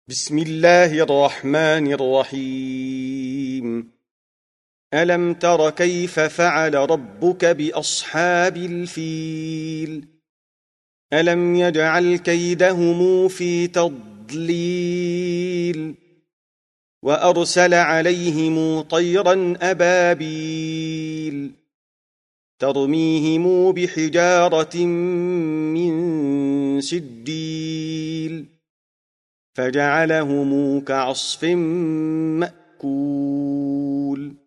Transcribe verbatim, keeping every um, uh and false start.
بسم الله الرحمن الرحيم ألم تر كيف فعل ربك بأصحاب الفيل ألم يجعل كيدهم في تضليل وأرسل عليهم طيرا أبابيل ترميهم بحجارة من سجيل فجعلهم كعصف مأكول